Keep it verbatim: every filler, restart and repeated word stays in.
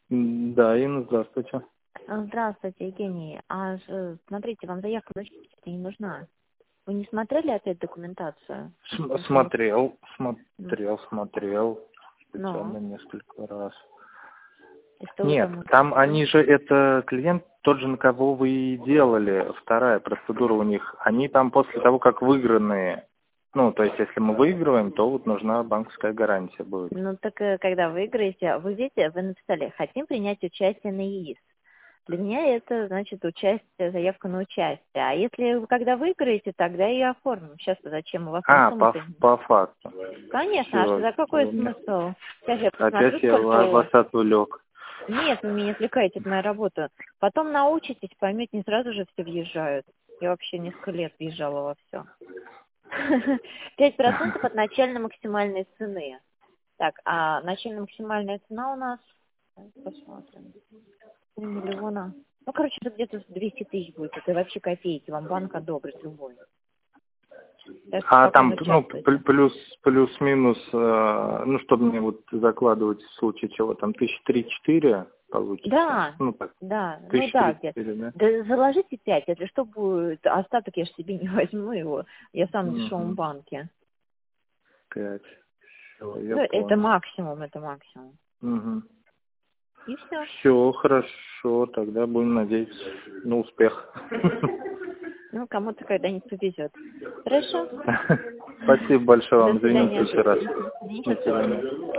М, Да, Инна, здравствуйте. А, Здравствуйте, Евгений. А ж- смотрите, вам заявка на участие не нужна. Вы не смотрели опять документацию? См- Если не- Смотрел, М. смотрел, смотрел специально Ну, несколько раз. и что вы Нет, там там увидели? они же, это клиент тот же, на кого вы и делали, вторая процедура у них. Они там после того, как выигранные, ну, то есть если мы выигрываем, то вот нужна банковская гарантия будет. Ну, так э, когда выиграете, вы видите, вы написали, хотим принять участие на ИИС. Для меня это значит участие, заявка на участие. А если вы когда выиграете, тогда и оформим. Сейчас зачем у вас на А, по, сумму-то? по факту. Конечно, а что, Все, за какой смысл? Сейчас я посмотрю, опять я сколько ва- у вас. вас отвлек. Нет, вы меня не отвлекаете, это моя работа. Потом научитесь, поймете, не сразу же все въезжают. Я вообще несколько лет въезжала во все. Пять процентов от начальной максимальной цены. Так, а начальная максимальная цена у нас, давайте посмотрим, три миллиона. Ну, короче, это где-то двести тысяч будет. Это вообще копейки, вам банк одобрит любой. Так что А спокойно там, ну, участвуйте. пл- плюс, плюс-минус, э, ну, чтобы мне вот закладывать в случае чего, там, тысяча три-четыре получится. Да, Ну, так, да, ну тысяча да, где. три-четыре, да? Да заложите пять, если что будет, остаток я же себе не возьму его, я сам в дешевом Угу. банке. Пять. Все, я Ну, это понял. максимум, это максимум. Угу. И все. Все, хорошо, тогда будем надеяться на успех. Ну, кому-то когда-нибудь повезет. Хорошо? Спасибо большое До вам, извините свидания. еще раз. Мгм. До Ничего страшного. свидания.